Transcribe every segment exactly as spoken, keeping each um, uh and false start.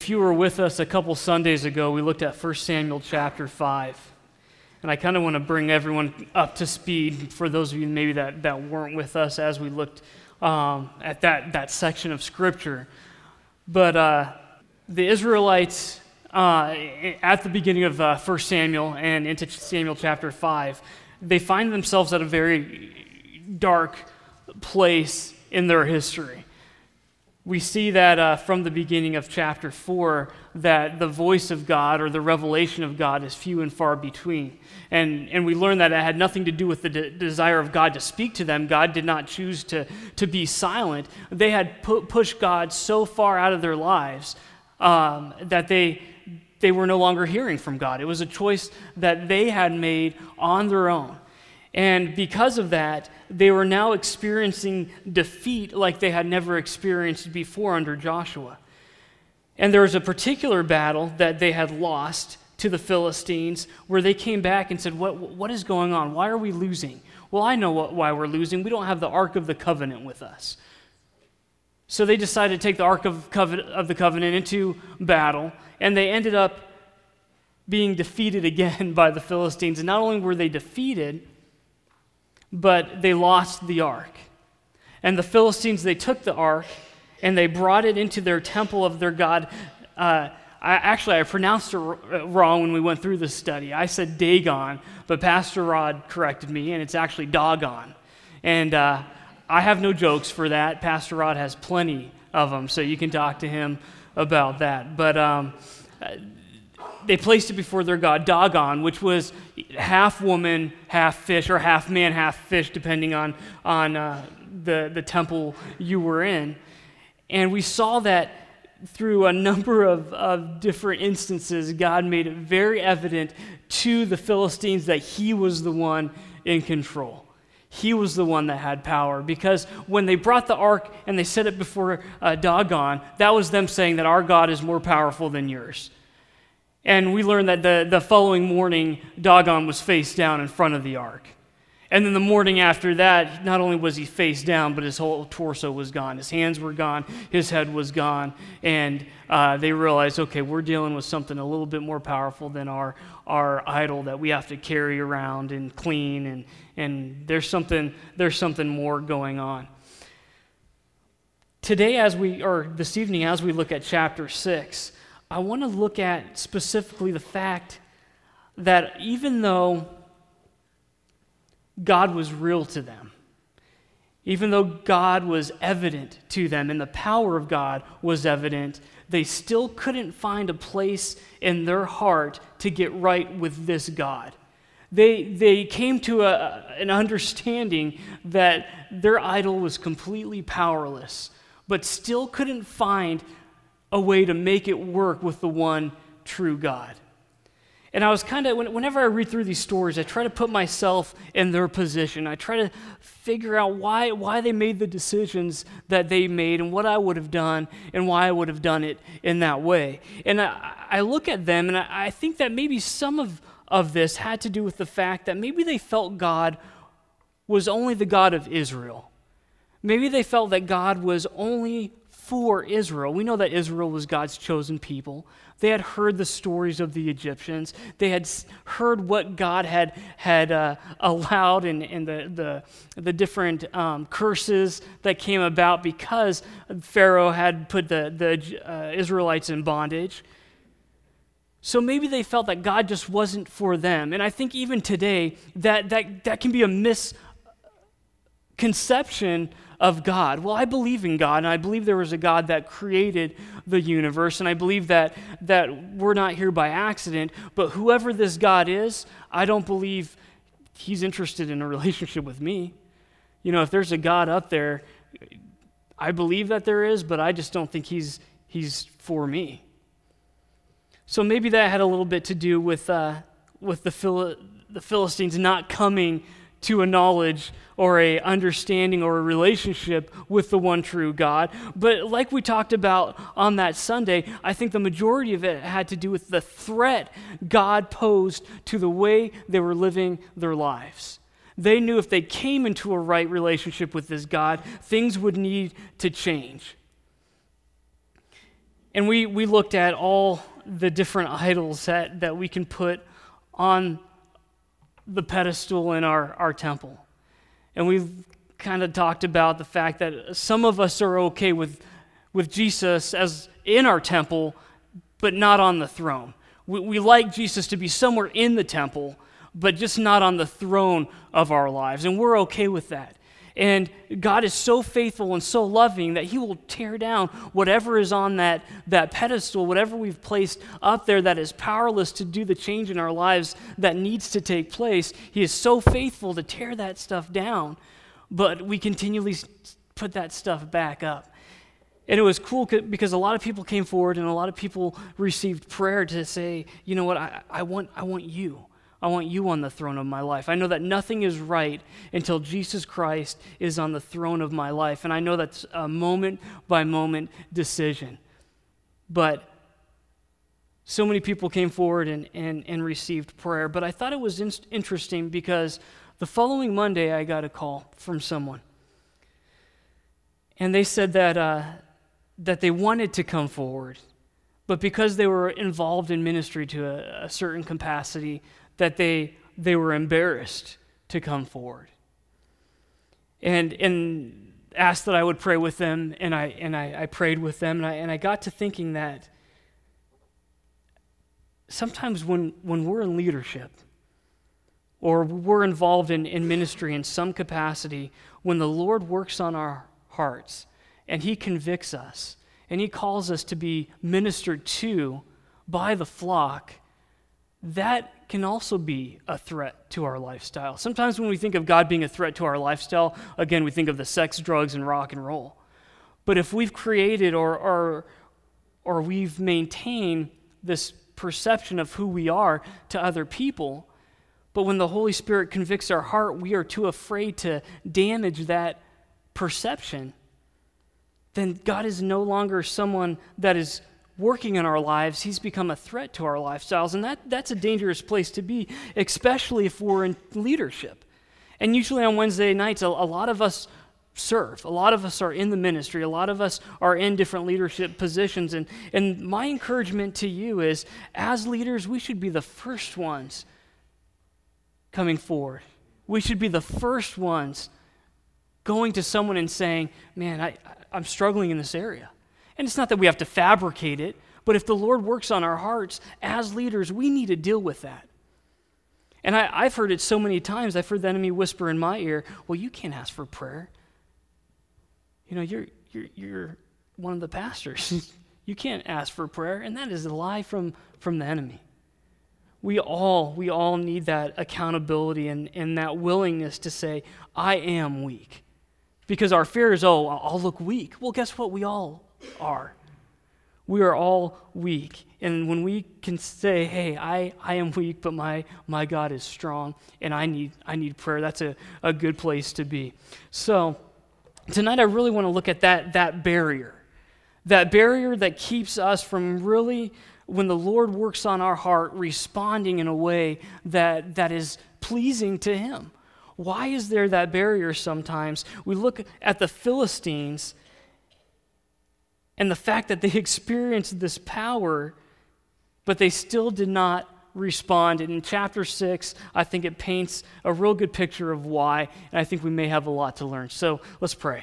if you were with us a couple Sundays ago, we looked at First Samuel chapter five. And I kind of want to bring everyone up to speed for those of you maybe that, that weren't with us as we looked um, at that, that section of Scripture. But uh, the Israelites, uh, at the beginning of uh, First Samuel and into Samuel chapter five, they find themselves at a very dark place in their history. We see that uh, from the beginning of chapter four, that the voice of God or the revelation of God is few and far between. And, and we learn that it had nothing to do with the de- desire of God to speak to them. God did not choose to, to be silent. They had pu- pushed God so far out of their lives um, that they, they were no longer hearing from God. It was a choice that they had made on their own. And because of that, they were now experiencing defeat like they had never experienced before under Joshua. And there was a particular battle that they had lost to the Philistines where they came back and said, what, what is going on? Why are we losing? Well, I know what, why we're losing. We don't have the Ark of the Covenant with us. So they decided to take the Ark of, Covenant, of the Covenant into battle, and they ended up being defeated again by the Philistines. And not only were they defeated, but they lost the ark. And the Philistines, they took the ark and they brought it into their temple of their god. Uh, I, actually, I pronounced it wrong when we went through this study. I said Dagon, but Pastor Rod corrected me, and it's actually Dagon. And uh, I have no jokes for that. Pastor Rod has plenty of them, so you can talk to him about that. But um, they placed it before their god Dagon, which was half woman, half fish, or half man, half fish, depending on, on uh, the, the temple you were in. And we saw that through a number of, of different instances, God made it very evident to the Philistines that he was the one in control. He was the one that had power, because when they brought the ark and they set it before uh, Dagon, that was them saying that our God is more powerful than yours. And we learned that the, the following morning, Dagon was face down in front of the ark. And then the morning after that, not only was he face down, but his whole torso was gone. His hands were gone, his head was gone, and uh, they realized, okay, we're dealing with something a little bit more powerful than our, our idol that we have to carry around and clean, and, and there's something, there's something more going on. Today, as we, or this evening, as we look at chapter six, I want to look at specifically the fact that even though God was real to them, even though God was evident to them and the power of God was evident, they still couldn't find a place in their heart to get right with this God. They, they came to a, an understanding that their idol was completely powerless, but still couldn't find a way to make it work with the one true God. And I was kind of, whenever I read through these stories, I try to put myself in their position. I try to figure out why why they made the decisions that they made and what I would have done and why I would have done it in that way. And I, I look at them and I, I think that maybe some of, of this had to do with the fact that maybe they felt God was only the God of Israel. Maybe they felt that God was only for Israel. We know that Israel was God's chosen people. They had heard the stories of the Egyptians. They had heard what God had had uh, allowed and, and the, the, the different um, curses that came about because Pharaoh had put the, the uh, Israelites in bondage. So maybe they felt that God just wasn't for them. And I think even today, that, that, that can be a misconception of God. Well, I believe in God, and I believe there was a God that created the universe, and I believe that that we're not here by accident, but whoever this God is, I don't believe he's interested in a relationship with me. You know, if there's a God up there, I believe that there is, but I just don't think he's he's for me. So maybe that had a little bit to do with uh, with the Phil- the Philistines not coming to a knowledge or a understanding or a relationship with the one true God. But like we talked about on that Sunday, I think the majority of it had to do with the threat God posed to the way they were living their lives. They knew if they came into a right relationship with this God, things would need to change. And we, we looked at all the different idols that, that we can put on the pedestal in our, our temple. And we've kind of talked about the fact that some of us are okay with, with Jesus as in our temple, but not on the throne. We, we like Jesus to be somewhere in the temple, but just not on the throne of our lives. And we're okay with that. And God is so faithful and so loving that he will tear down whatever is on that, that pedestal, whatever we've placed up there that is powerless to do the change in our lives that needs to take place. He is so faithful to tear that stuff down, but we continually put that stuff back up. And it was cool because a lot of people came forward and a lot of people received prayer to say, you know what, I, I want I want you. I want you on the throne of my life. I know that nothing is right until Jesus Christ is on the throne of my life. And I know that's a moment-by-moment decision. But so many people came forward and, and, and received prayer. But I thought it was in- interesting because the following Monday I got a call from someone. And they said that, uh, that they wanted to come forward. But because they were involved in ministry to a, a certain capacity, that they they were embarrassed to come forward, and and asked that I would pray with them, and I and I, I prayed with them, and I and I got to thinking that sometimes when when we're in leadership or we're involved in, in ministry in some capacity, when the Lord works on our hearts and he convicts us and he calls us to be ministered to by the flock, that can also be a threat to our lifestyle. Sometimes when we think of God being a threat to our lifestyle, again, we think of the sex, drugs, and rock and roll. But if we've created or or, or we've maintained this perception of who we are to other people, but when the Holy Spirit convicts our heart, we are too afraid to damage that perception, then God is no longer someone that is working in our lives. He's become a threat to our lifestyles, and that, that's a dangerous place to be, especially if we're in leadership. And usually on Wednesday nights, a, a lot of us serve. A lot of us are in the ministry. A lot of us are in different leadership positions, and, and my encouragement to you is, as leaders, we should be the first ones coming forward. We should be the first ones going to someone and saying, man, I, I'm struggling in this area. And it's not that we have to fabricate it, but if the Lord works on our hearts as leaders, we need to deal with that. And I, I've heard it so many times. I've heard the enemy whisper in my ear, well, you can't ask for prayer. You know, you're you're you're one of the pastors. You can't ask for prayer. And that is a lie from, from the enemy. We all, we all need that accountability and, and that willingness to say, I am weak. Because our fear is, oh, I'll look weak. Well, guess what? We all are. We are all weak. And when we can say, hey, I, I am weak, but my, my God is strong, and I need I need prayer, that's a, a good place to be. So tonight I really want to look at that, that barrier. That barrier that keeps us from really, when the Lord works on our heart, responding in a way that that is pleasing to him. Why is there that barrier sometimes? We look at the Philistines and the fact that they experienced this power, but they still did not respond. And in chapter six, I think it paints a real good picture of why, and I think we may have a lot to learn. So let's pray.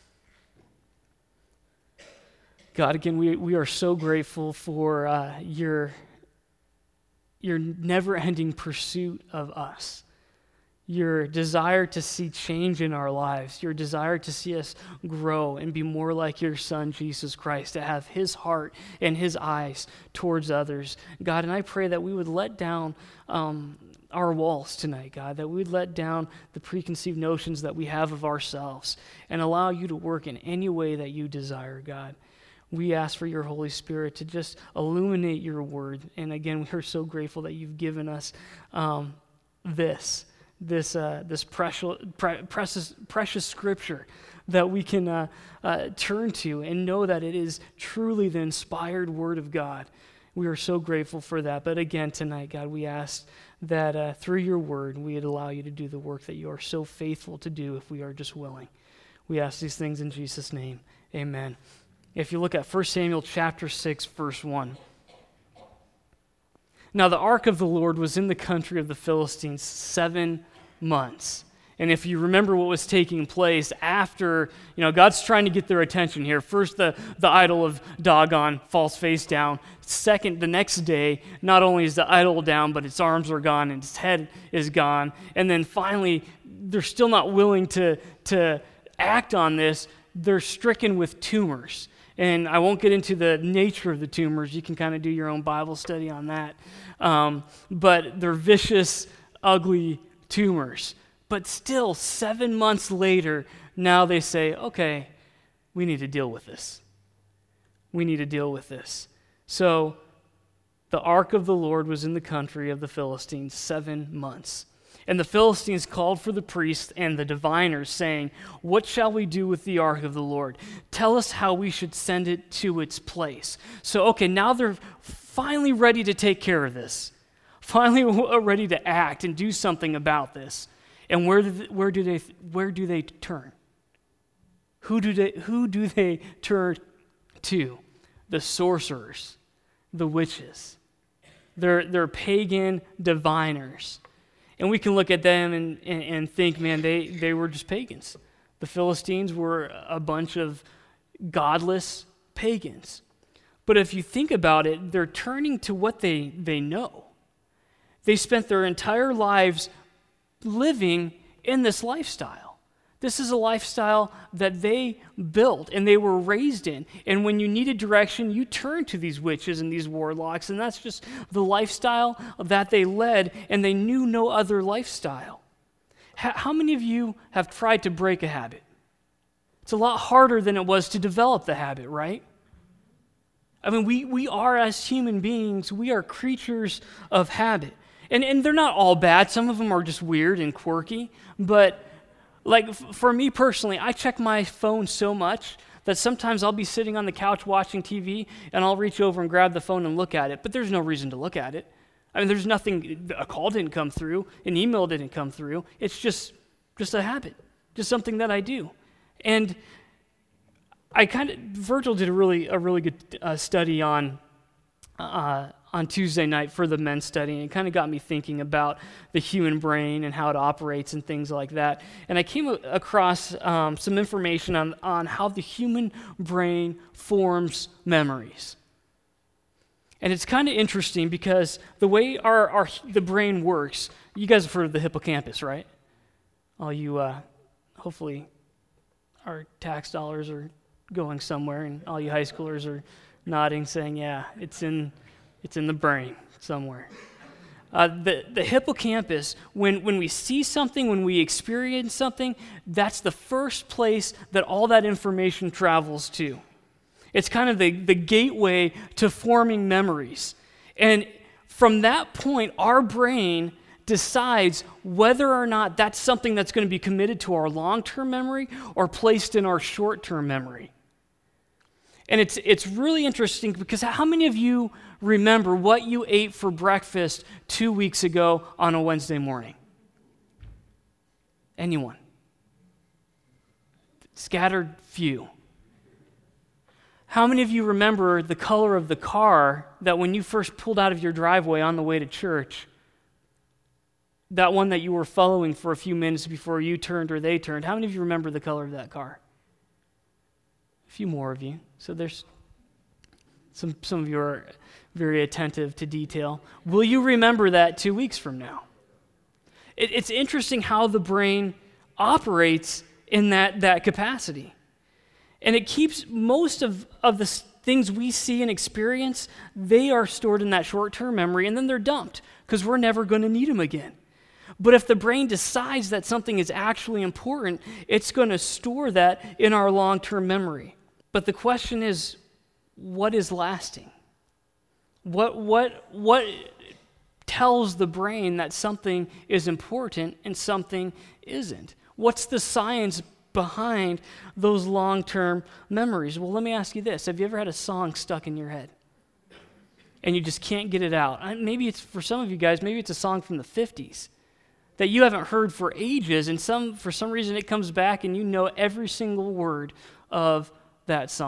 God, again, we, we are so grateful for uh, your, your never-ending pursuit of us. Your desire to see change in our lives, your desire to see us grow and be more like your Son, Jesus Christ, to have his heart and his eyes towards others. God, and I pray that we would let down um, our walls tonight, God, that we would let down the preconceived notions that we have of ourselves and allow you to work in any way that you desire, God. We ask for your Holy Spirit to just illuminate your word. And again, we are so grateful that you've given us um, this. this uh, this precious, pre- precious, precious scripture that we can uh, uh, turn to and know that it is truly the inspired word of God. We are so grateful for that. But again, tonight, God, we ask that uh, through your word, we would allow you to do the work that you are so faithful to do if we are just willing. We ask these things in Jesus' name. Amen. If you look at First Samuel chapter six, verse one. Now the ark of the Lord was in the country of the Philistines seven months. And if you remember what was taking place after, you know, God's trying to get their attention here. First, the, the idol of Dagon falls face down. Second, the next day, not only is the idol down, but its arms are gone and its head is gone. And then finally, they're still not willing to, to act on this. They're stricken with tumors. And I won't get into the nature of the tumors. You can kind of do your own Bible study on that. Um, but they're vicious, ugly tumors. But still, seven months later, now they say, okay, we need to deal with this. We need to deal with this. So the ark of the Lord was in the country of the Philistines seven months. And the Philistines called for the priests and the diviners, saying, what shall we do with the ark of the Lord? Tell us how we should send it to its place. So, okay, now they're finally ready to take care of this. Finally ready to act and do something about this. And where do they, where do they where do they turn? Who do they who do they turn to? The sorcerers, the witches. They're they're pagan diviners. And we can look at them and, and, and think, man, they, they were just pagans. The Philistines were a bunch of godless pagans. But if you think about it, they're turning to what they, they know. They spent their entire lives living in this lifestyle. This is a lifestyle that they built and they were raised in. And when you needed direction, you turned to these witches and these warlocks, and that's just the lifestyle that they led, and they knew no other lifestyle. H- how many of you have tried to break a habit? It's a lot harder than it was to develop the habit, right? I mean, we, we are, as human beings, we are creatures of habit. And, and they're not all bad. Some of them are just weird and quirky, but like, f- for me personally, I check my phone so much that sometimes I'll be sitting on the couch watching T V and I'll reach over and grab the phone and look at it, but there's no reason to look at it. I mean, there's nothing, a call didn't come through, an email didn't come through. It's just, just a habit, just something that I do. And I kind of, Virgil did a really, a really good uh, study on, uh, on Tuesday night for the men's study, and it kind of got me thinking about the human brain and how it operates and things like that. And I came across um, some information on, on how the human brain forms memories. And it's kind of interesting because the way our, our the brain works, you guys have heard of the hippocampus, right? All you, uh, hopefully, our tax dollars are going somewhere, and all you high schoolers are nodding, saying, yeah, it's in... It's in the brain somewhere. Uh, the, the hippocampus, when, when we see something, when we experience something, that's the first place that all that information travels to. It's kind of the, the gateway to forming memories. And from that point, our brain decides whether or not that's something that's going to be committed to our long-term memory or placed in our short-term memory. And it's it's really interesting because how many of you remember what you ate for breakfast two weeks ago on a Wednesday morning? Anyone? Scattered few. How many of you remember the color of the car that when you first pulled out of your driveway on the way to church, that one that you were following for a few minutes before you turned or they turned, how many of you remember the color of that car? A few more of you. So there's some some of you are very attentive to detail. Will you remember that two weeks from now? It, it's interesting how the brain operates in that, that capacity. And it keeps most of, of the things we see and experience, they are stored in that short-term memory, and then they're dumped because we're never going to need them again. But if the brain decides that something is actually important, it's going to store that in our long-term memory. But the question is, what is lasting? What what what tells the brain that something is important and something isn't? What's the science behind those long-term memories? Well, let me ask you this. Have you ever had a song stuck in your head and you just can't get it out? Maybe it's, for some of you guys, maybe it's a song from the fifties that you haven't heard for ages, and some for some reason it comes back and you know every single word of that song.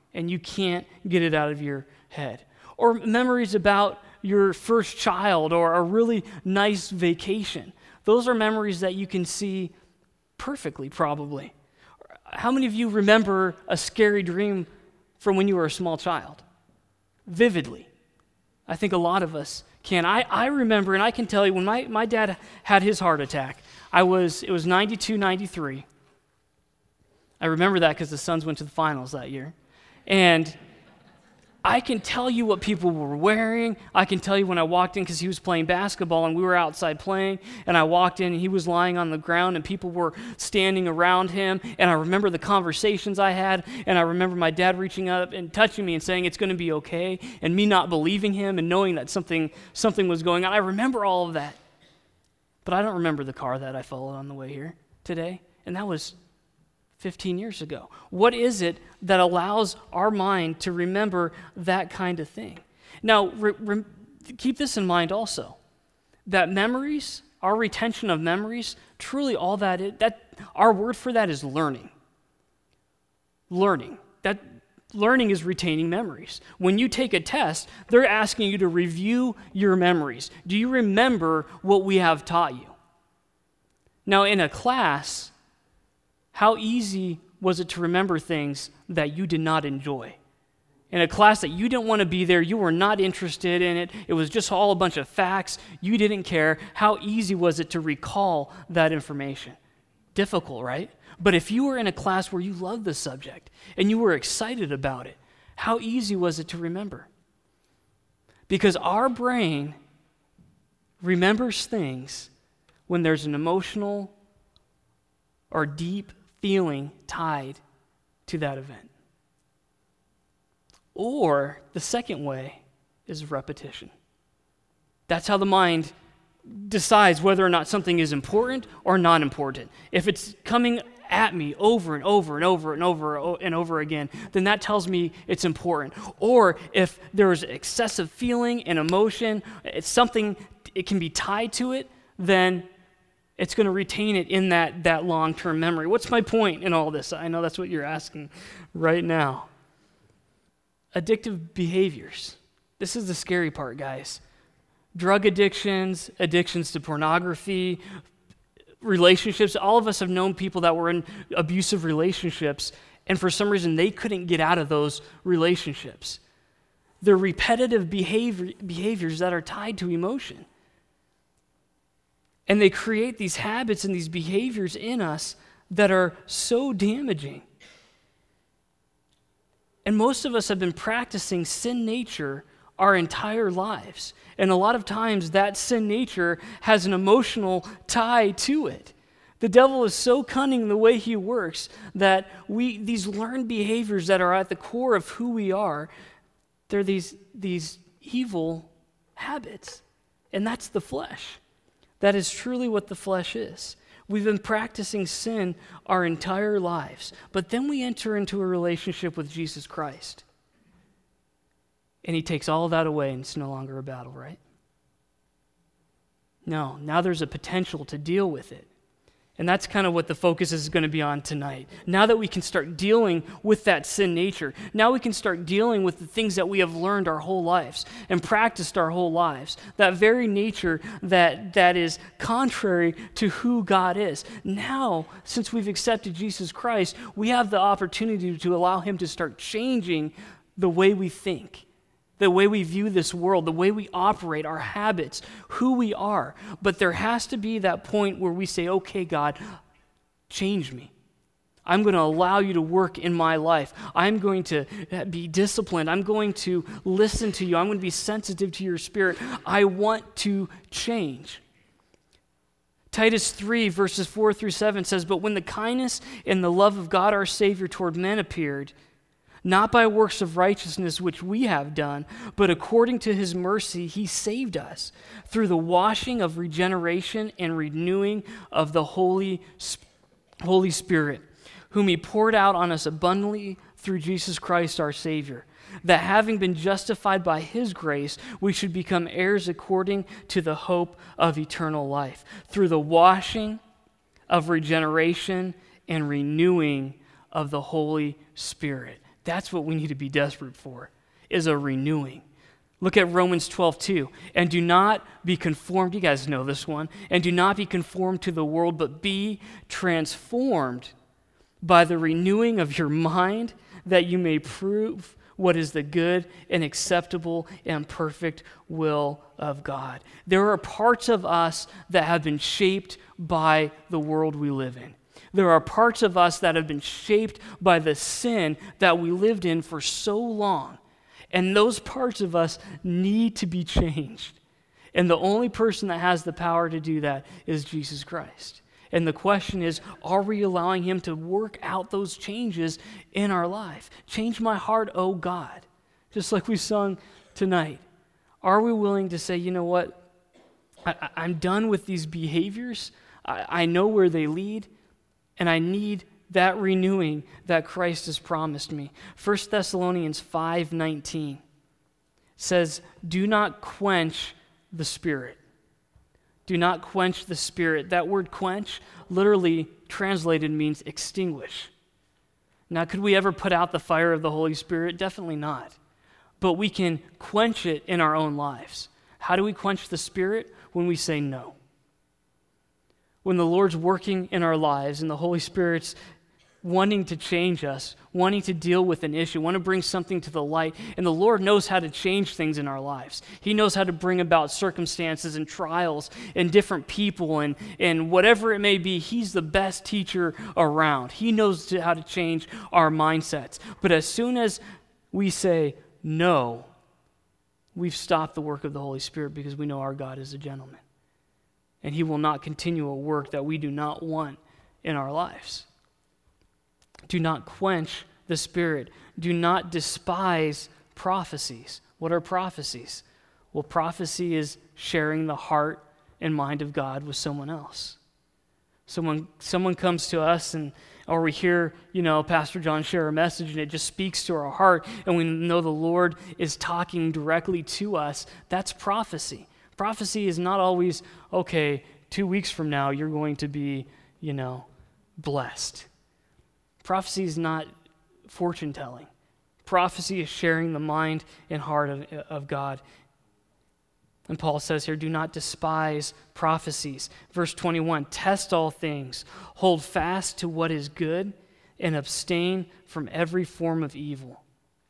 and you can't get it out of your head. Or memories about your first child or a really nice vacation. Those are memories that you can see perfectly, probably. How many of you remember a scary dream from when you were a small child? Vividly. I think a lot of us can. I, I remember, and I can tell you, when my, my dad had his heart attack, I was it was ninety-two, ninety-three. I remember that because the Suns went to the finals that year. And I can tell you what people were wearing. I can tell you when I walked in, because he was playing basketball and we were outside playing, and I walked in and he was lying on the ground and people were standing around him, and I remember the conversations I had, and I remember my dad reaching up and touching me and saying it's going to be okay, and me not believing him and knowing that something something was going on. I remember all of that. But I don't remember the car that I followed on the way here today, and that was fifteen years ago. What is it that allows our mind to remember that kind of thing? Now, re- re- keep this in mind also, that memories, our retention of memories, truly all that is, that our word for that is learning. Learning. That learning is retaining memories. When you take a test, they're asking you to review your memories. Do you remember what we have taught you? Now, in a class, how easy was it to remember things that you did not enjoy? In a class that you didn't want to be there, you were not interested in it, it was just all a bunch of facts, you didn't care, how easy was it to recall that information? Difficult, right? But if you were in a class where you loved the subject and you were excited about it, how easy was it to remember? Because our brain remembers things when there's an emotional or deep feeling tied to that event. Or the second way is repetition. That's how the mind decides whether or not something is important or not important. If it's coming at me over and over and over and over and over again, then that tells me it's important. Or if there's excessive feeling and emotion, it's something, it can be tied to it, then it's going to retain it in that, that long-term memory. What's my point in all this? I know that's what you're asking right now. Addictive behaviors. This is the scary part, guys. Drug addictions, addictions to pornography, relationships. All of us have known people that were in abusive relationships, and for some reason they couldn't get out of those relationships. They're repetitive behavior, behaviors that are tied to emotion. And they create these habits and these behaviors in us that are so damaging. And most of us have been practicing sin nature our entire lives. And a lot of times that sin nature has an emotional tie to it. The devil is so cunning the way he works that we these learned behaviors that are at the core of who we are, they're these, these evil habits. And that's the flesh. That is truly what the flesh is. We've been practicing sin our entire lives, but then we enter into a relationship with Jesus Christ. And he takes all of that away, and it's no longer a battle, right? No, now there's a potential to deal with it. And that's kind of what the focus is going to be on tonight. Now that we can start dealing with that sin nature, now we can start dealing with the things that we have learned our whole lives and practiced our whole lives, that very nature that, that is contrary to who God is. Now, since we've accepted Jesus Christ, we have the opportunity to allow him to start changing the way we think, the way we view this world, the way we operate, our habits, who we are. But there has to be that point where we say, okay, God, change me. I'm going to allow you to work in my life. I'm going to be disciplined. I'm going to listen to you. I'm going to be sensitive to your spirit. I want to change. Titus three, verses four through seven says, "But when the kindness and the love of God our Savior toward men appeared, not by works of righteousness which we have done, but according to his mercy he saved us through the washing of regeneration and renewing of the Holy, Holy Spirit, whom he poured out on us abundantly through Jesus Christ our Savior, that having been justified by his grace, we should become heirs according to the hope of eternal life, through the washing of regeneration and renewing of the Holy Spirit." That's what we need to be desperate for, is a renewing. Look at Romans twelve two. And do not be conformed, you guys know this one, and do not be conformed to the world, but be transformed by the renewing of your mind, that you may prove what is the good and acceptable and perfect will of God. There are parts of us that have been shaped by the world we live in. There are parts of us that have been shaped by the sin that we lived in for so long. And those parts of us need to be changed. And the only person that has the power to do that is Jesus Christ. And the question is, are we allowing him to work out those changes in our life? Change my heart, oh God. Just like we sung tonight. Are we willing to say, you know what? I, I'm done with these behaviors. I, I know where they lead. And I need that renewing that Christ has promised me. First Thessalonians five nineteen says, do not quench the Spirit. Do not quench the Spirit. That word quench, literally translated, means extinguish. Now, could we ever put out the fire of the Holy Spirit? Definitely not. But we can quench it in our own lives. How do we quench the Spirit? When we say no. When the Lord's working in our lives and the Holy Spirit's wanting to change us, wanting to deal with an issue, want to bring something to the light, and the Lord knows how to change things in our lives. He knows how to bring about circumstances and trials and different people and, and whatever it may be. He's the best teacher around. He knows how to change our mindsets. But as soon as we say no, we've stopped the work of the Holy Spirit, because we know our God is a gentleman. And he will not continue a work that we do not want in our lives. Do not quench the Spirit. Do not despise prophecies. What are prophecies? Well, prophecy is sharing the heart and mind of God with someone else. Someone, someone comes to us, and or we hear, you know, Pastor John share a message, and it just speaks to our heart, and we know the Lord is talking directly to us. That's prophecy. Prophecy is not always, okay, two weeks from now you're going to be, you know, blessed. Prophecy is not fortune telling. Prophecy is sharing the mind and heart of, of God. And Paul says here, do not despise prophecies. Verse twenty-one, test all things, hold fast to what is good, and abstain from every form of evil.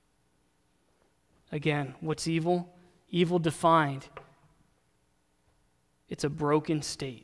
Again, what's evil? Evil defined. It's a broken state.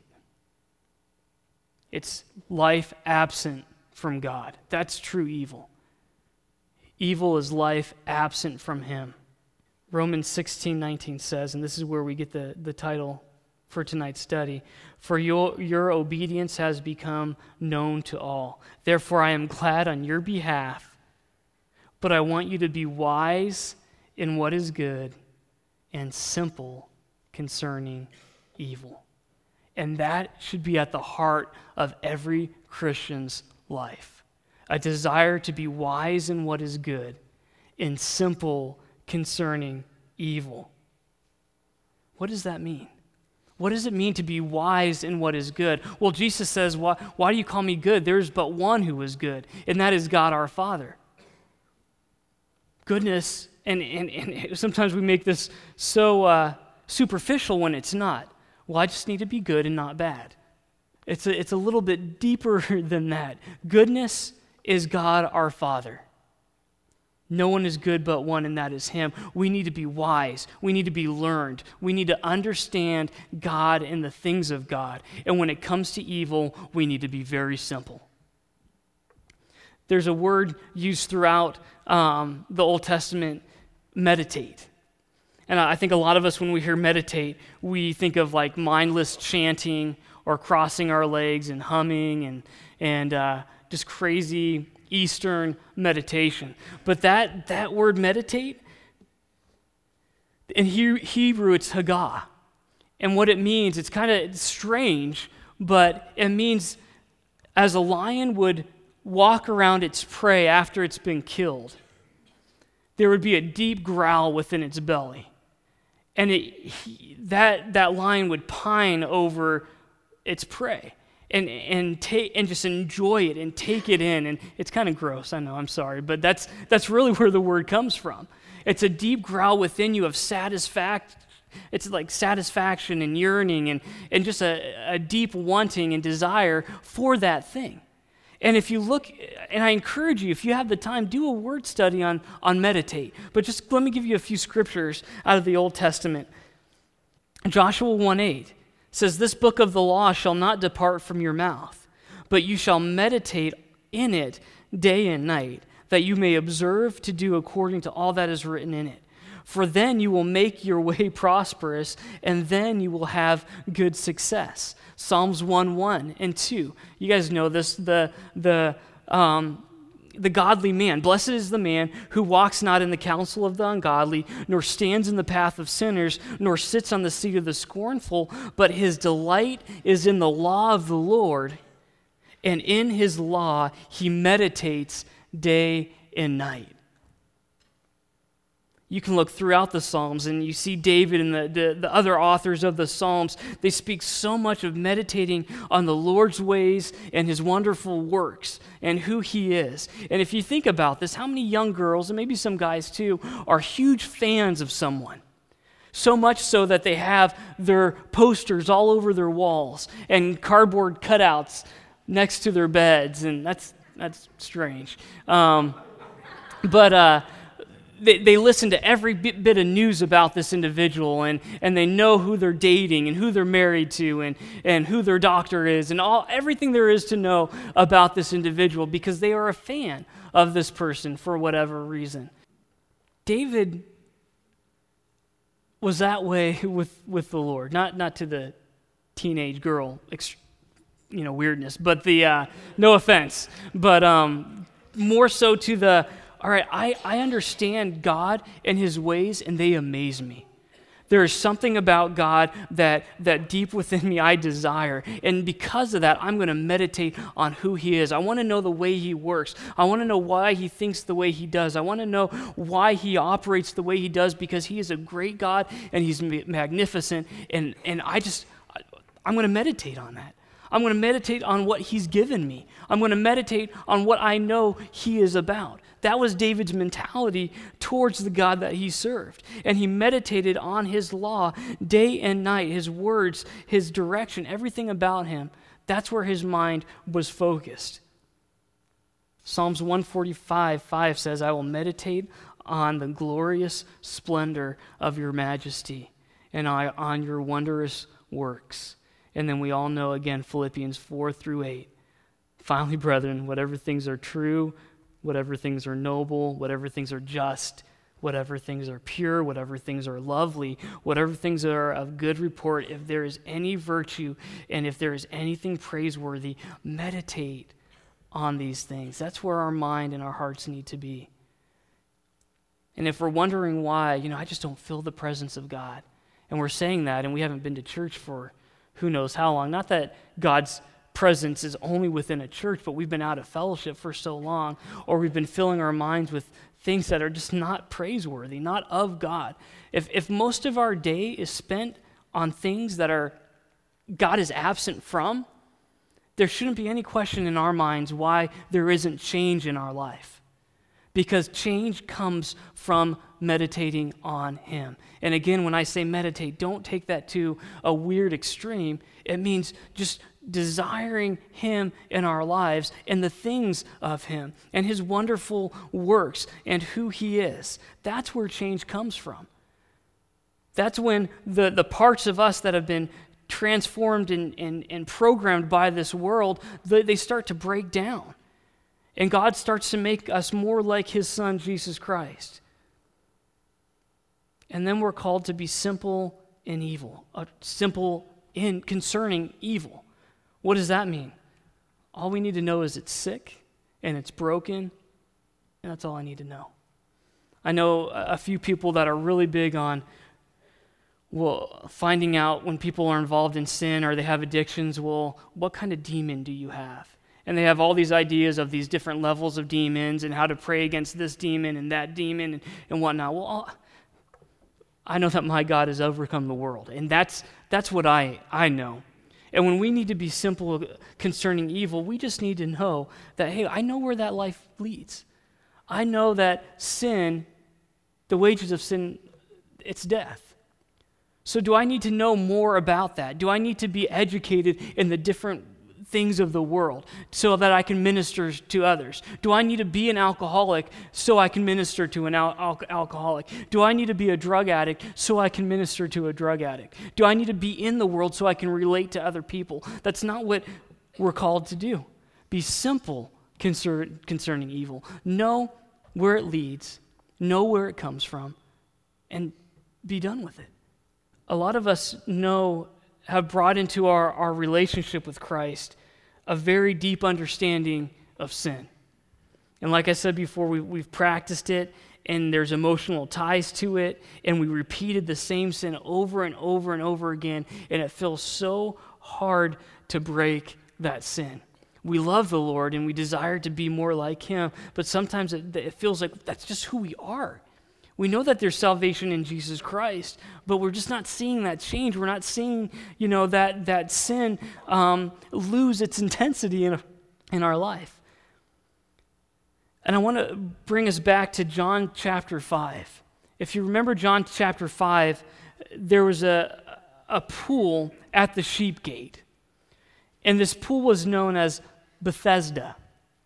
It's life absent from God. That's true evil. Evil is life absent from him. Romans sixteen nineteen says, and this is where we get the, the title for tonight's study, for your, your obedience has become known to all. Therefore I am glad on your behalf, but I want you to be wise in what is good and simple concerning evil. And that should be at the heart of every Christian's life. A desire to be wise in what is good and simple concerning evil. What does that mean? What does it mean to be wise in what is good? Well, Jesus says, why, why do you call me good? There is but one who is good, and that is God our Father. Goodness, and, and, and sometimes we make this so uh, superficial when it's not. Well, I just need to be good and not bad. It's a, it's a little bit deeper than that. Goodness is God our Father. No one is good but one, and that is him. We need to be wise. We need to be learned. We need to understand God and the things of God. And when it comes to evil, we need to be very simple. There's a word used throughout um, the Old Testament, meditate. And I think a lot of us, when we hear meditate, we think of like mindless chanting or crossing our legs and humming and and uh, just crazy Eastern meditation. But that that word meditate, in Hebrew it's Hagah. And what it means, it's kind of strange, but it means as a lion would walk around its prey after it's been killed, there would be a deep growl within its belly. And it, he, that, that lion would pine over its prey. and and take and just enjoy it and take it in. And it's kind of gross, I know, I'm sorry, but that's that's really where the word comes from. It's a deep growl within you of satisfaction. It's like satisfaction and yearning and, and just a, a deep wanting and desire for that thing. And if you look, and I encourage you, if you have the time, do a word study on, on meditate. But just let me give you a few scriptures out of the Old Testament. Joshua one eight says, "This book of the law shall not depart from your mouth, but you shall meditate in it day and night, that you may observe to do according to all that is written in it. For then you will make your way prosperous, and then you will have good success." Psalms one one and two. You guys know this, the the um, the godly man. "Blessed is the man who walks not in the counsel of the ungodly, nor stands in the path of sinners, nor sits on the seat of the scornful, but his delight is in the law of the Lord, and in his law he meditates day and night." You can look throughout the Psalms and you see David and the, the, the other authors of the Psalms. They speak so much of meditating on the Lord's ways and his wonderful works and who he is. And if you think about this, how many young girls, and maybe some guys too, are huge fans of someone? So much so that they have their posters all over their walls and cardboard cutouts next to their beds, and that's that's strange. Um, but uh, they, they listen to every bit, bit of news about this individual, and, and they know who they're dating and who they're married to and, and who their doctor is and all everything there is to know about this individual because they are a fan of this person for whatever reason. David was that way with, with the Lord, not not to the teenage girl, you know, weirdness, but the, uh, no offense, but um, more so to the, all right, I, I understand God and his ways, and they amaze me. There is something about God that, that deep within me I desire, and because of that, I'm going to meditate on who he is. I want to know the way he works. I want to know why he thinks the way he does. I want to know why he operates the way he does, because he is a great God, and he's magnificent, and, and I just, I'm going to meditate on that. I'm going to meditate on what he's given me. I'm going to meditate on what I know he is about. That was David's mentality towards the God that he served. And he meditated on his law day and night, his words, his direction, everything about him. That's where his mind was focused. Psalms one forty-five, five says, "I will meditate on the glorious splendor of your majesty and I, on your wondrous works." And then we all know, again, Philippians four through eight. "Finally, brethren, whatever things are true, whatever things are noble, whatever things are just, whatever things are pure, whatever things are lovely, whatever things are of good report, if there is any virtue and if there is anything praiseworthy, meditate on these things." That's where our mind and our hearts need to be. And if we're wondering why, you know, I just don't feel the presence of God, and we're saying that and we haven't been to church for who knows how long. Not that God's presence is only within a church, but we've been out of fellowship for so long, or we've been filling our minds with things that are just not praiseworthy, not of God. If if most of our day is spent on things that are God is absent from, there shouldn't be any question in our minds why there isn't change in our life. Because change comes from meditating on him. And again, when I say meditate, don't take that to a weird extreme. It means just desiring him in our lives and the things of him and his wonderful works and who he is. That's where change comes from. That's when the, the parts of us that have been transformed and, and, and programmed by this world, they, they start to break down. And God starts to make us more like his son, Jesus Christ. And then we're called to be simple in evil, uh, simple in concerning evil. What does that mean? All we need to know is it's sick and it's broken, and that's all I need to know. I know a few people that are really big on, well, finding out when people are involved in sin or they have addictions, well, what kind of demon do you have? And they have all these ideas of these different levels of demons and how to pray against this demon and that demon and, and whatnot. Well, all, I know that my God has overcome the world, and that's that's what I, I know. And when we need to be simple concerning evil, we just need to know that, hey, I know where that life leads. I know that sin, the wages of sin, it's death. So do I need to know more about that? Do I need to be educated in the different things of the world so that I can minister to others? Do I need to be an alcoholic so I can minister to an al- al- alcoholic? Do I need to be a drug addict so I can minister to a drug addict? Do I need to be in the world so I can relate to other people? That's not what we're called to do. Be simple concern, concerning evil. Know where it leads, know where it comes from, and be done with it. A lot of us know, have brought into our, our relationship with Christ a very deep understanding of sin. And like I said before, we, we've practiced it, and there's emotional ties to it, and we repeated the same sin over and over and over again, and it feels so hard to break that sin. We love the Lord, and we desire to be more like Him, but sometimes it, it feels like that's just who we are. We know that there's salvation in Jesus Christ, but we're just not seeing that change. We're not seeing, you know, that that sin um, lose its intensity in, in our life. And I want to bring us back to John chapter five. If you remember John chapter five, there was a, a pool at the sheep gate. And this pool was known as Bethesda.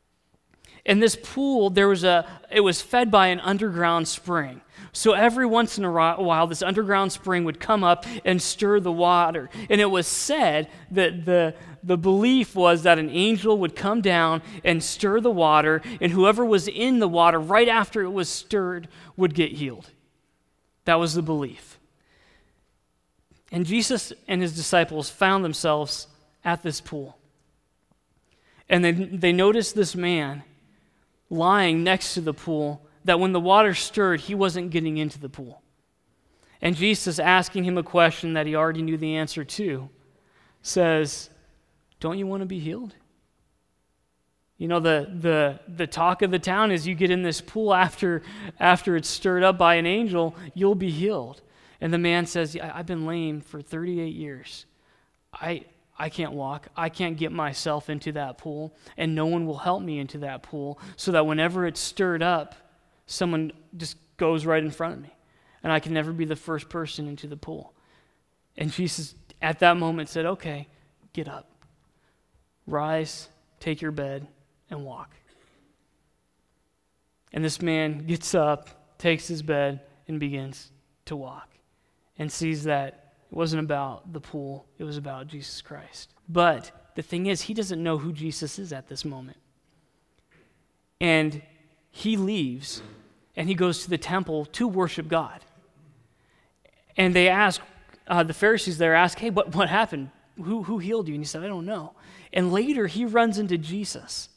In this pool, there was a, it was fed by an underground spring. So every once in a while, this underground spring would come up and stir the water. And it was said that the, the belief was that an angel would come down and stir the water, and whoever was in the water right after it was stirred would get healed. That was the belief. And Jesus and his disciples found themselves at this pool. And they, they noticed this man lying next to the pool, that when the water stirred, he wasn't getting into the pool. And Jesus, asking him a question that he already knew the answer to, says, "Don't you want to be healed?" You know, the the the talk of the town is you get in this pool after after it's stirred up by an angel, you'll be healed. And the man says, yeah, I've been lame for thirty-eight years. I I can't walk. I can't get myself into that pool, and no one will help me into that pool, so that whenever it's stirred up, someone just goes right in front of me, and I can never be the first person into the pool. And Jesus, at that moment, said, okay, get up. Rise, take your bed, and walk. And this man gets up, takes his bed, and begins to walk, and sees that it wasn't about the pool, it was about Jesus Christ. But the thing is, he doesn't know who Jesus is at this moment. And he leaves, and he goes to the temple to worship God. And they ask, uh, the Pharisees there ask, hey, what, what happened? Who, who healed you? And he said, I don't know. And later, he runs into Jesus.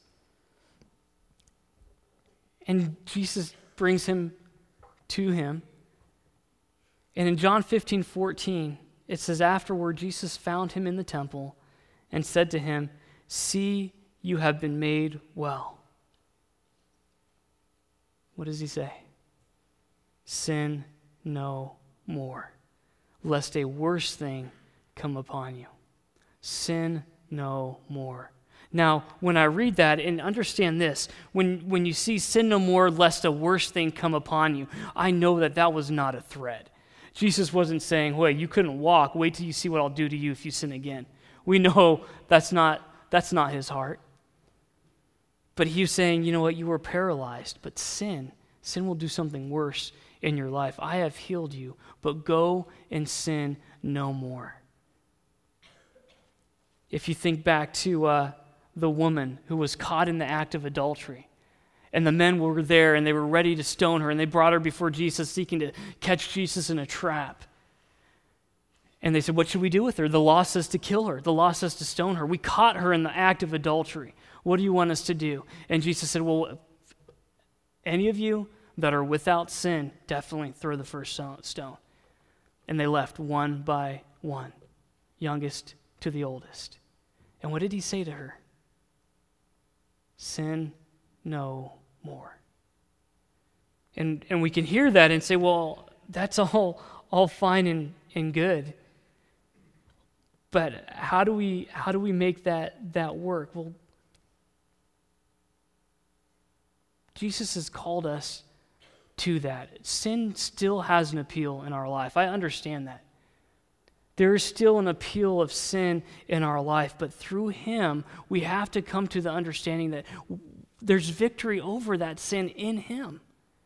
And Jesus brings him to him. And in John fifteen fourteen, it says, afterward, Jesus found him in the temple and said to him, see, you have been made well. What does he say? Sin no more, lest a worse thing come upon you. Sin no more. Now, when I read that, and understand this, when, when you see sin no more, lest a worse thing come upon you, I know that that was not a threat. Jesus wasn't saying, wait, you couldn't walk. Wait till you see what I'll do to you if you sin again. We know that's not, that's not his heart. But he was saying, you know what, you were paralyzed, but sin, sin will do something worse in your life. I have healed you, but go and sin no more. If you think back to uh, the woman who was caught in the act of adultery, and the men were there, and they were ready to stone her, and they brought her before Jesus, seeking to catch Jesus in a trap. And they said, what should we do with her? The law says to kill her. The law says to stone her. We caught her in the act of adultery. What do you want us to do? And Jesus said, well, any of you that are without sin, definitely throw the first stone. And they left one by one, youngest to the oldest. And what did he say to her? Sin no more. And and we can hear that and say, well, that's all, all fine and, and good. But how do we how do we make that that work? Well, Jesus has called us to that. Sin still has an appeal in our life. I understand that. There is still an appeal of sin in our life, but through him, we have to come to the understanding that there's victory over that sin in him.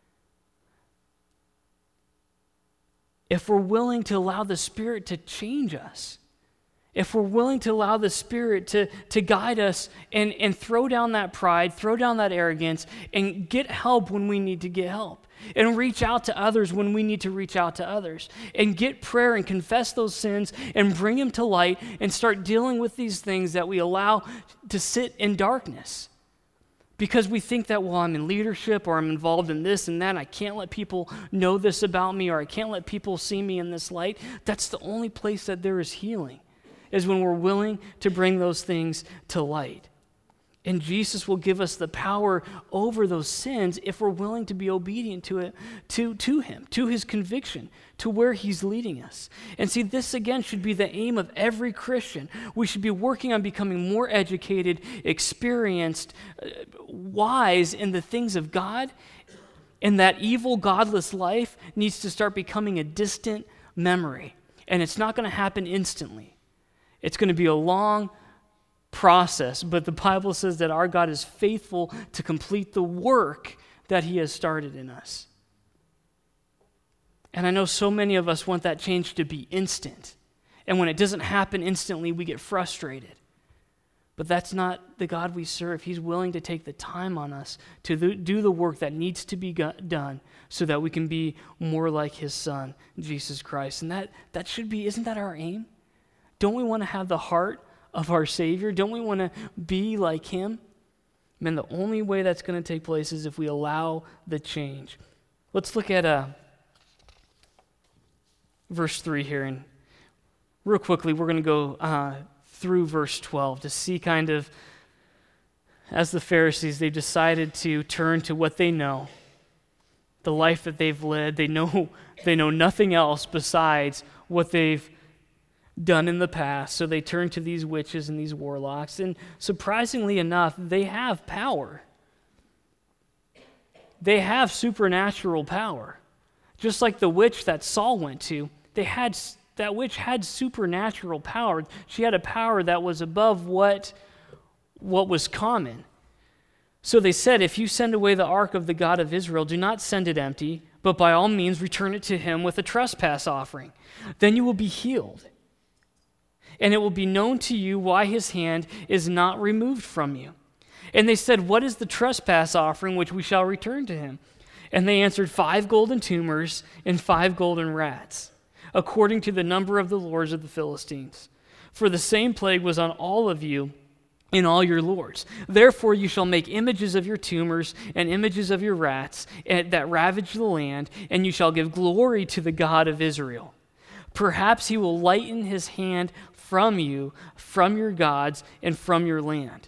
If we're willing to allow the Spirit to change us, if we're willing to allow the Spirit to, to guide us and, and throw down that pride, throw down that arrogance, and get help when we need to get help, and reach out to others when we need to reach out to others, and get prayer and confess those sins and bring them to light and start dealing with these things that we allow to sit in darkness. Because we think that, well, I'm in leadership or I'm involved in this and that, and I can't let people know this about me, or I can't let people see me in this light. That's the only place that there is healing, is when we're willing to bring those things to light. And Jesus will give us the power over those sins if we're willing to be obedient to it, to, to him, to his conviction, to where he's leading us. And see, this again should be the aim of every Christian. We should be working on becoming more educated, experienced, uh, wise in the things of God. And that evil, godless life needs to start becoming a distant memory. And it's not going to happen instantly. It's going to be a long process, but the Bible says that our God is faithful to complete the work that he has started in us. And I know so many of us want that change to be instant. And when it doesn't happen instantly, we get frustrated. But that's not the God we serve. He's willing to take the time on us to do the work that needs to be done so that we can be more like his Son, Jesus Christ. And that, that should be, isn't that our aim? Don't we want to have the heart of our Savior? Don't we want to be like him? Man, the only way that's going to take place is if we allow the change. Let's look at uh, verse three here. And real quickly, we're going to go uh, through verse twelve to see kind of, as the Pharisees, they've decided to turn to what they know, the life that they've led. They know, they know nothing else besides what they've done in the past, so they turn to these witches and these warlocks, and surprisingly enough, they have power. They have supernatural power. Just like the witch that Saul went to, they had that witch had supernatural power. She had a power that was above what, what was common. So they said, if you send away the ark of the God of Israel, do not send it empty, but by all means return it to him with a trespass offering. Then you will be healed. And it will be known to you why his hand is not removed from you. And they said, what is the trespass offering which we shall return to him? And they answered, five golden tumors and five golden rats, according to the number of the lords of the Philistines. For the same plague was on all of you and all your lords. Therefore you shall make images of your tumors and images of your rats that ravage the land, and you shall give glory to the God of Israel. Perhaps he will lighten his hand from you, from your gods, and from your land.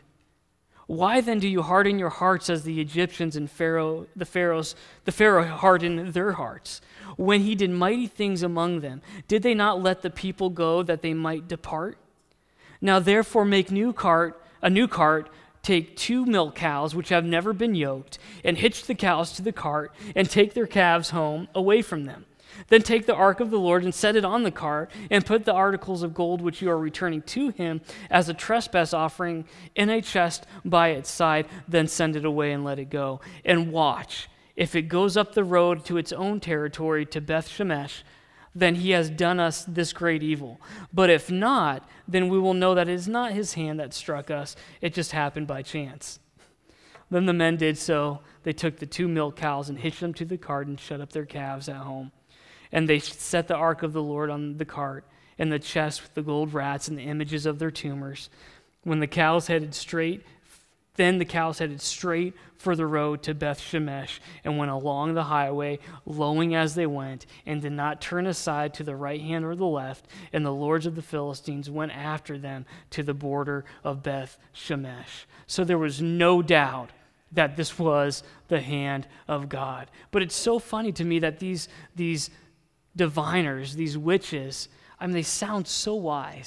Why then do you harden your hearts as the Egyptians and Pharaoh, the Pharaohs, the Pharaoh hardened their hearts? When he did mighty things among them, did they not let the people go that they might depart? Now therefore make new cart, a new cart, take two milk cows which have never been yoked, and hitch the cows to the cart, and take their calves home away from them. Then take the ark of the Lord and set it on the cart, and put the articles of gold which you are returning to him as a trespass offering in a chest by its side. Then send it away and let it go. And watch, if it goes up the road to its own territory to Beth Shemesh, then he has done us this great evil. But if not, then we will know that it is not his hand that struck us. It just happened by chance. Then the men did so. They took the two milk cows and hitched them to the cart and shut up their calves at home. And they set the ark of the Lord on the cart, and the chest with the gold rats and the images of their tumors. When the cows headed straight, then the cows headed straight for the road to Beth Shemesh, and went along the highway, lowing as they went, and did not turn aside to the right hand or the left. And the lords of the Philistines went after them to the border of Beth Shemesh. So there was no doubt that this was the hand of God. But it's so funny to me that these these diviners, these witches, I mean, they sound so wise.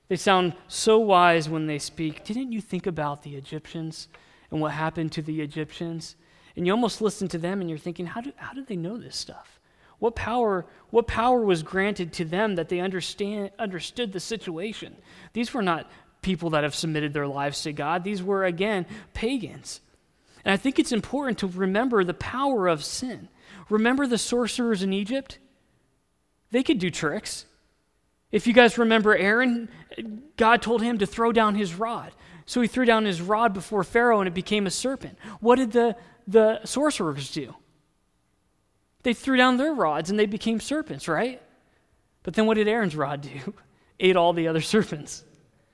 They sound so wise when they speak. Didn't you think about the Egyptians and what happened to the Egyptians? And you almost listen to them and you're thinking, how do, how do they know this stuff? What power, what power was granted to them that they understand, understood the situation? These were not people that have submitted their lives to God. These were, again, pagans. And I think it's important to remember the power of sin. Remember the sorcerers in Egypt? They could do tricks. If you guys remember Aaron, God told him to throw down his rod. So he threw down his rod before Pharaoh and it became a serpent. What did the, the sorcerers do? They threw down their rods and they became serpents, right? But then what did Aaron's rod do? Ate all the other serpents.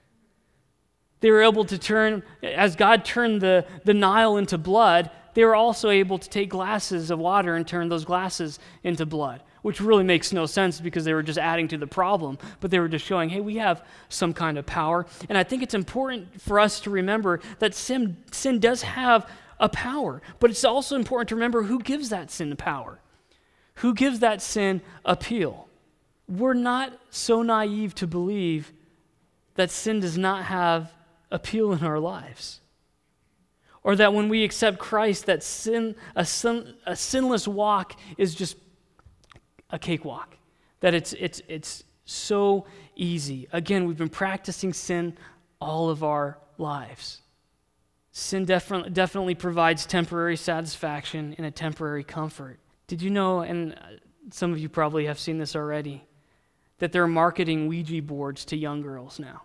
They were able to turn, as God turned the, the Nile into blood, they were also able to take glasses of water and turn those glasses into blood, which really makes no sense because they were just adding to the problem, but they were just showing, hey, we have some kind of power. And I think it's important for us to remember that sin, sin does have a power, but it's also important to remember who gives that sin power, who gives that sin appeal. We're not so naive to believe that sin does not have appeal in our lives. Or that when we accept Christ, that sin, a, sin, a sinless walk is just a cakewalk. That it's it's it's so easy. Again, we've been practicing sin all of our lives. Sin definitely definitely provides temporary satisfaction and a temporary comfort. Did you know, and some of you probably have seen this already, that they're marketing Ouija boards to young girls now?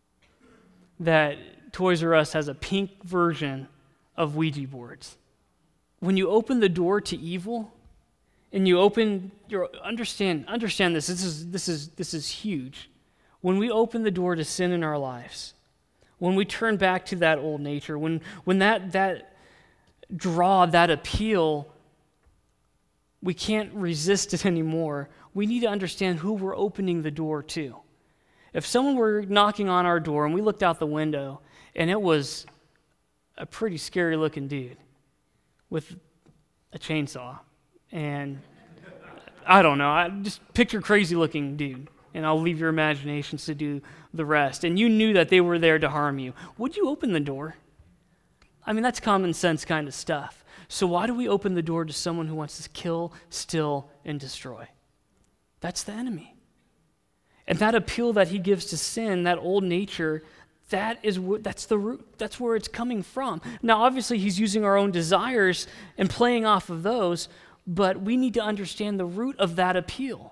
That Toys R Us has a pink version of Ouija boards. When you open the door to evil, and you open your understand understand this. This is this is this is huge. When we open the door to sin in our lives, when we turn back to that old nature, when when that that draw, that appeal, we can't resist it anymore. We need to understand who we're opening the door to. If someone were knocking on our door and we looked out the window and it was a pretty scary looking dude with a chainsaw and I don't know, I just picture crazy looking dude and I'll leave your imaginations to do the rest, and you knew that they were there to harm you, would you open the door? I mean, that's common sense kind of stuff. So why do we open the door to someone who wants to kill, steal, and destroy? That's the enemy. And that appeal that he gives to sin, that old nature, that is wh- that's the root, that's where it's coming from. Now, obviously, he's using our own desires and playing off of those, but we need to understand the root of that appeal.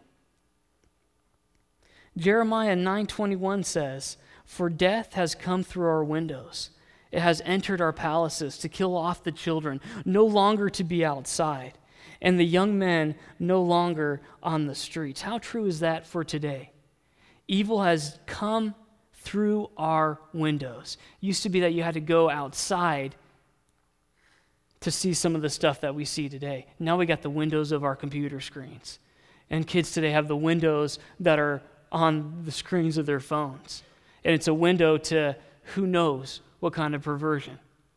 Jeremiah nine twenty-one says, "For death has come through our windows. It has entered our palaces to kill off the children, no longer to be outside, and the young men no longer on the streets." How true is that for today? Evil has come through our windows. It used to be that you had to go outside to see some of the stuff that we see today. Now we got the windows of our computer screens. And kids today have the windows that are on the screens of their phones. And it's a window to who knows what kind of perversion.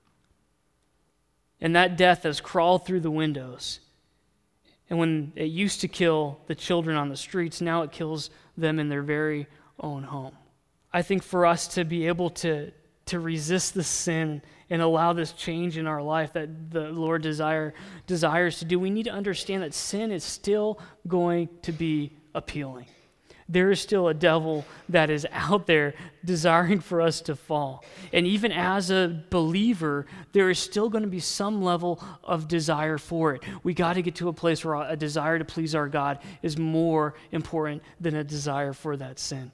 And that death has crawled through the windows. And when it used to kill the children on the streets, now it kills them in their very own home. I think for us to be able to, to resist this sin and allow this change in our life that the Lord desire, desires to do, we need to understand that sin is still going to be appealing. There is still a devil that is out there desiring for us to fall. And even as a believer, there is still going to be some level of desire for it. We got to get to a place where a desire to please our God is more important than a desire for that sin.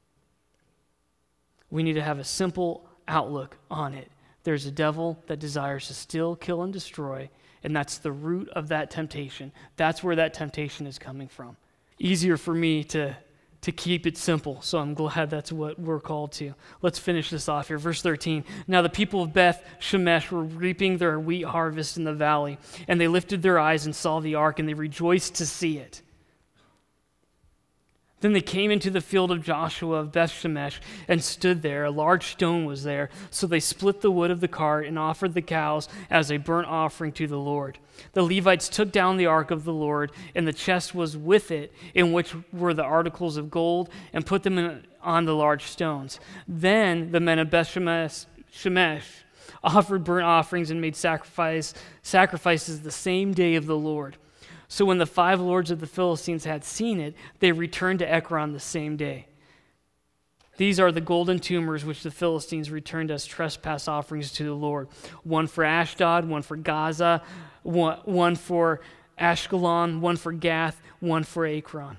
We need to have a simple outlook on it. There's a devil that desires to steal, kill, and destroy, and that's the root of that temptation. That's where that temptation is coming from. Easier for me to to keep it simple, so I'm glad that's what we're called to. Let's finish this off here. Verse thirteen. "Now the people of Beth Shemesh were reaping their wheat harvest in the valley, and they lifted their eyes and saw the ark, and they rejoiced to see it." Then they came into the field of Joshua of Bethshemesh and stood there. A large stone was there. So they split the wood of the cart and offered the cows as a burnt offering to the Lord. The Levites took down the ark of the Lord, and the chest was with it, in which were the articles of gold, and put them in, on the large stones. Then the men of Bethshemesh Shemesh offered burnt offerings and made sacrifice, sacrifices the same day of the Lord. So when the five lords of the Philistines had seen it, they returned to Ekron the same day. These are the golden tumors which the Philistines returned as trespass offerings to the Lord. One for Ashdod, one for Gaza, one, one for Ashkelon, one for Gath, one for Ekron.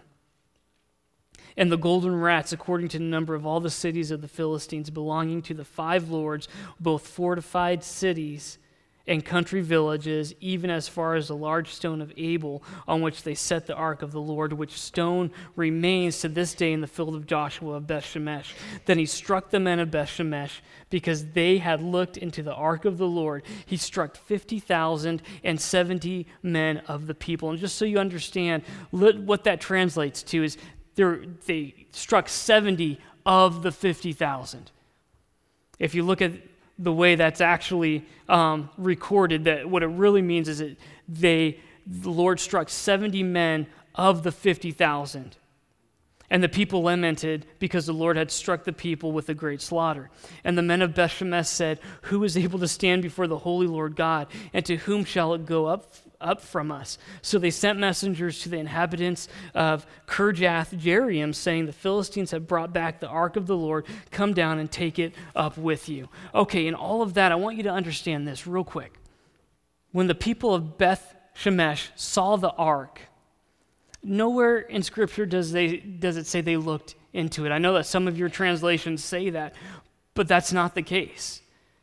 And the golden rats, according to the number of all the cities of the Philistines, belonging to the five lords, both fortified cities and country villages, even as far as the large stone of Abel, on which they set the ark of the Lord, which stone remains to this day in the field of Joshua of Bethshemesh. Then he struck the men of Bethshemesh, because they had looked into the ark of the Lord. He struck fifty thousand and seventy men of the people. And just so you understand what that translates to is they struck seventy of the fifty thousand. If you look at the way that's actually um, recorded, that what it really means is that they, the Lord struck seventy men of the fifty thousand. And the people lamented because the Lord had struck the people with a great slaughter. And the men of Bethshemesh said, "Who is able to stand before the holy Lord God? And to whom shall it go up up from us?" So they sent messengers to the inhabitants of Kirjath Jearim, saying, "The Philistines have brought back the ark of the Lord. Come down and take it up with you." Okay, in all of that, I want you to understand this real quick. When the people of Beth Shemesh saw the ark, nowhere in Scripture does they does it say they looked into it. I know that some of your translations say that, but that's not the case.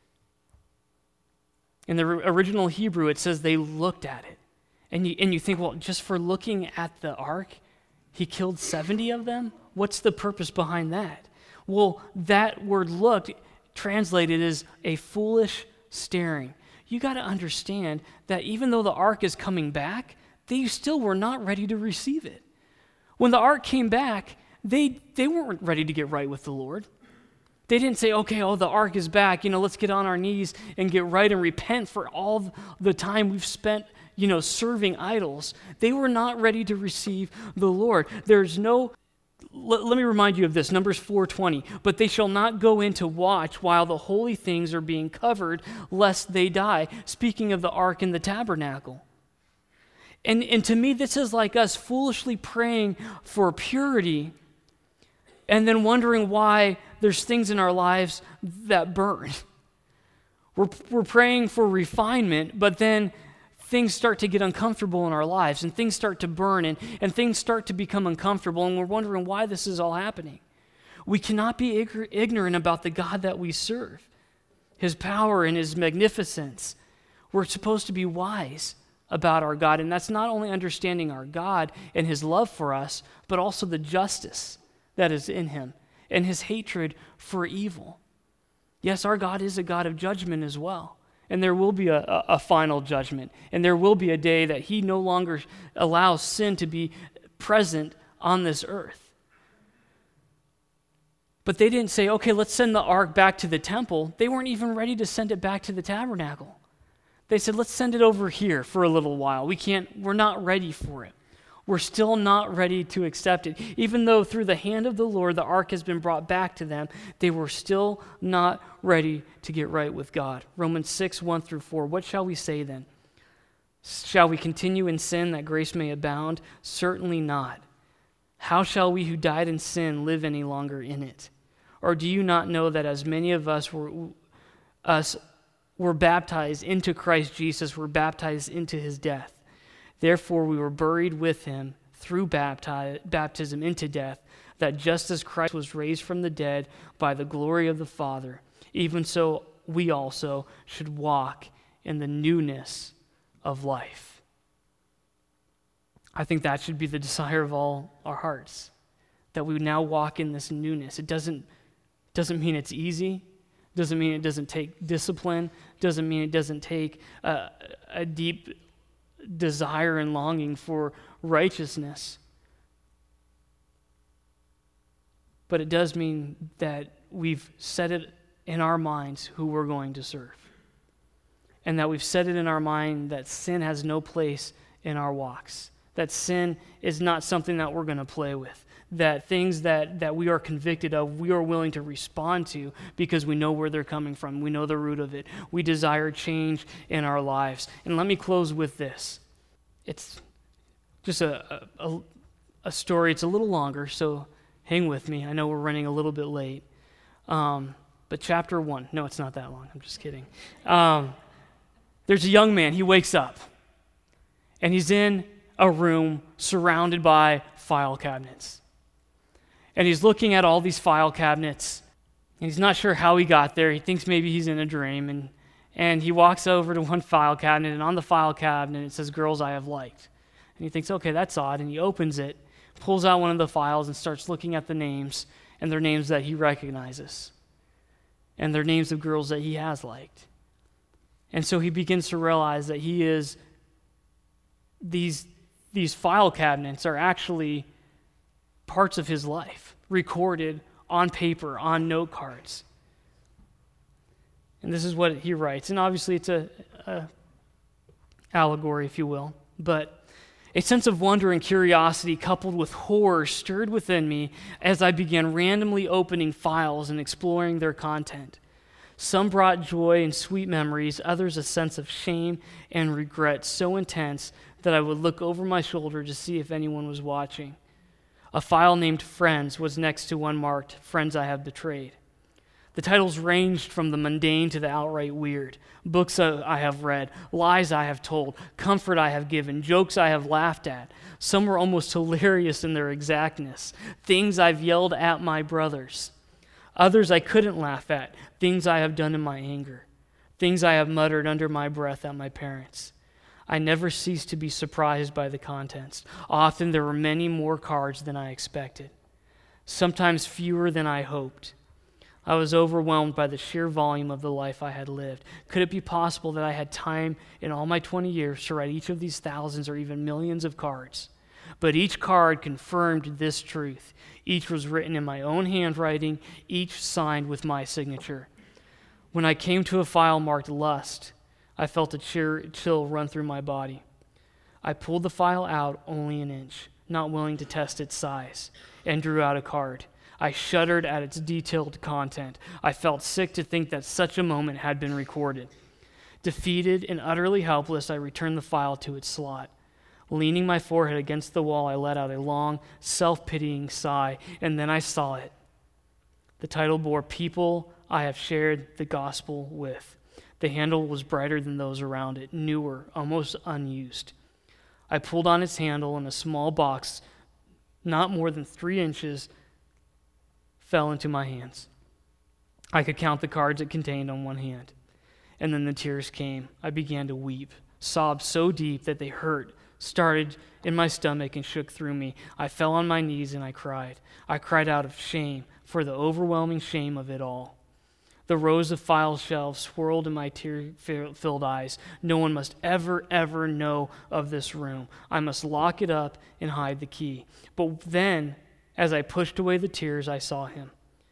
In the original Hebrew, it says they looked at it. And you, and you think, well, just for looking at the ark, he killed seventy of them? What's the purpose behind that? Well, that word looked translated as a foolish staring. You got to understand that even though the ark is coming back, they still were not ready to receive it. When the ark came back, they, they weren't ready to get right with the Lord. They didn't say, okay, oh, the ark is back, you know, let's get on our knees and get right and repent for all the time we've spent, you know, serving idols. They were not ready to receive the Lord. There's no, let, let me remind you of this, Numbers four twenty, "But they shall not go in to watch while the holy things are being covered, lest they die," speaking of the ark and the tabernacle. And, and to me, this is like us foolishly praying for purity and then wondering why there's things in our lives that burn. We're, we're praying for refinement, but then things start to get uncomfortable in our lives, and things start to burn, and, and things start to become uncomfortable, and we're wondering why this is all happening. We cannot be ig- ignorant about the God that we serve, His power and His magnificence. We're supposed to be wise about our God, and that's not only understanding our God and His love for us, but also the justice that is in Him and His hatred for evil. Yes, our God is a God of judgment as well, and there will be a, a, a final judgment, and there will be a day that He no longer allows sin to be present on this earth. But they didn't say, okay, let's send the ark back to the temple. They weren't even ready to send it back to the tabernacle. They said, let's send it over here for a little while. We can't, we're not ready for it. We're still not ready to accept it. Even though through the hand of the Lord, the ark has been brought back to them, they were still not ready to get right with God. Romans six, one through four. "What shall we say then? Shall we continue in sin that grace may abound? Certainly not. How shall we who died in sin live any longer in it? Or do you not know that as many of us were us were baptized into Christ Jesus, were baptized into His death? Therefore, we were buried with Him through bapti- baptism into death, that just as Christ was raised from the dead by the glory of the Father, even so we also should walk in the newness of life." I think that should be the desire of all our hearts, that we would now walk in this newness. It doesn't, doesn't mean it's easy. Doesn't mean it doesn't take discipline. Doesn't mean it doesn't take uh, a deep desire and longing for righteousness. but it does mean that we've set it in our minds who we're going to serve. And that we've set it in our mind that sin has no place in our walks. That sin is not something that we're going to play with. That things that, that we are convicted of, we are willing to respond to because we know where they're coming from. We know the root of it. We desire change in our lives. And let me close with this. It's just a, a, a story. It's a little longer, so hang with me. I know we're running a little bit late. Um, but chapter one, no, it's not that long. I'm just kidding. Um, there's a young man. He wakes up, and he's in a room surrounded by file cabinets. And he's looking at all these file cabinets, and he's not sure how he got there. He thinks maybe he's in a dream, and, and he walks over to one file cabinet, and on the file cabinet it says, "Girls I Have Liked." And he thinks, okay, that's odd, and he opens it, pulls out one of the files, and starts looking at the names, and they're names that he recognizes, and they're names of girls that he has liked. And so he begins to realize that he is, these, these file cabinets are actually parts of his life, recorded on paper, on note cards. And this is what he writes. And obviously it's a, a allegory, if you will. But a sense of wonder and curiosity coupled with horror stirred within me as I began randomly opening files and exploring their content. Some brought joy and sweet memories, others a sense of shame and regret so intense that I would look over my shoulder to see if anyone was watching. A file named Friends was next to one marked Friends I Have Betrayed. The titles ranged from the mundane to the outright weird. Books I have read, lies I have told, comfort I have given, jokes I have laughed at. Some were almost hilarious in their exactness. Things I've yelled at my brothers. Others I couldn't laugh at. Things I have done in my anger. Things I have muttered under my breath at my parents. I never ceased to be surprised by the contents. Often there were many more cards than I expected. Sometimes fewer than I hoped. I was overwhelmed by the sheer volume of the life I had lived. Could it be possible that I had time in all my twenty years to write each of these thousands or even millions of cards? But each card confirmed this truth. Each was written in my own handwriting, each signed with my signature. When I came to a file marked Lust, I felt a chill run through my body. I pulled the file out only an inch, not willing to test its size, and drew out a card. I shuddered at its detailed content. I felt sick to think that such a moment had been recorded. Defeated and utterly helpless, I returned the file to its slot. Leaning my forehead against the wall, I let out a long, self-pitying sigh, and then I saw it. The title bore People I Have Shared the Gospel With. The handle was brighter than those around it, newer, almost unused. I pulled on its handle, and a small box, not more than three inches, fell into my hands. I could count the cards it contained on one hand. And then the tears came. I began to weep, sobs so deep that they hurt, started in my stomach and shook through me. I fell on my knees and I cried. I cried out of shame for the overwhelming shame of it all. The rows of file shelves swirled in my tear-filled eyes. No one must ever, ever know of this room. I must lock it up and hide the key. But then, as I pushed away the tears, I saw him.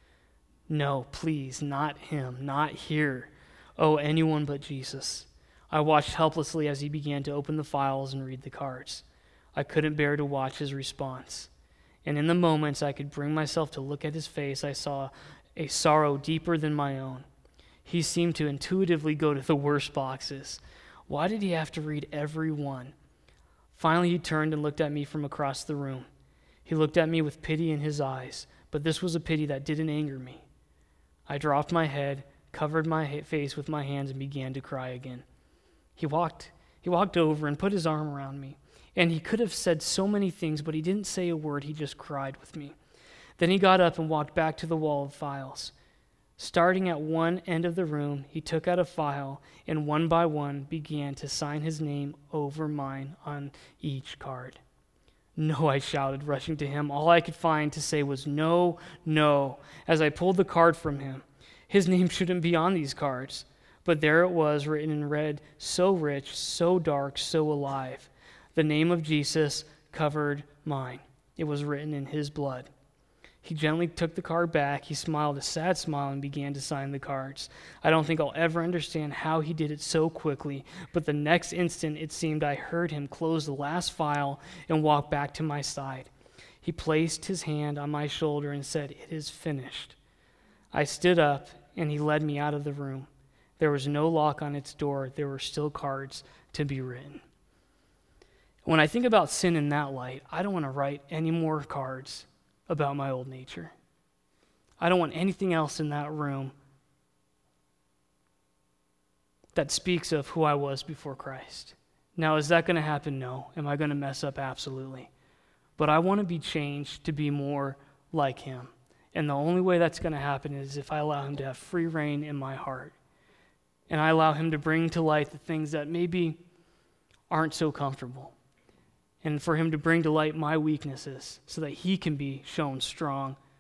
No, please, not him, not here. Oh, anyone but Jesus. I watched helplessly as he began to open the files and read the cards. I couldn't bear to watch his response. And in the moments I could bring myself to look at his face, I saw a sorrow deeper than my own. He seemed to intuitively go to the worst boxes. Why did he have to read every one? Finally, he turned and looked at me from across the room. He looked at me with pity in his eyes, but this was a pity that didn't anger me. I dropped my head, covered my face with my hands, and began to cry again. He walked, he walked over and put his arm around me, and he could have said so many things, but he didn't say a word. He just cried with me. Then he got up and walked back to the wall of files. Starting at one end of the room, he took out a file and one by one began to sign his name over mine on each card. No, I shouted, rushing to him. All I could find to say was no, no, as I pulled the card from him. His name shouldn't be on these cards, but there it was, written in red, so rich, so dark, so alive. The name of Jesus covered mine. It was written in his blood. He gently took the card back. He smiled a sad smile and began to sign the cards. I don't think I'll ever understand how he did it so quickly, but the next instant it seemed I heard him close the last file and walk back to my side. He placed his hand on my shoulder and said, "It is finished." I stood up and he led me out of the room. There was no lock on its door. There were still cards to be written. When I think about sin in that light, I don't want to write any more cards about my old nature. I don't want anything else in that room that speaks of who I was before Christ. Now, is that going to happen? No. Am I going to mess up? Absolutely. But I want to be changed to be more like him. And the only way that's going to happen is if I allow him to have free reign in my heart. And I allow him to bring to light the things that maybe aren't so comfortable. And for him to bring to light my weaknesses so that he can be shown strong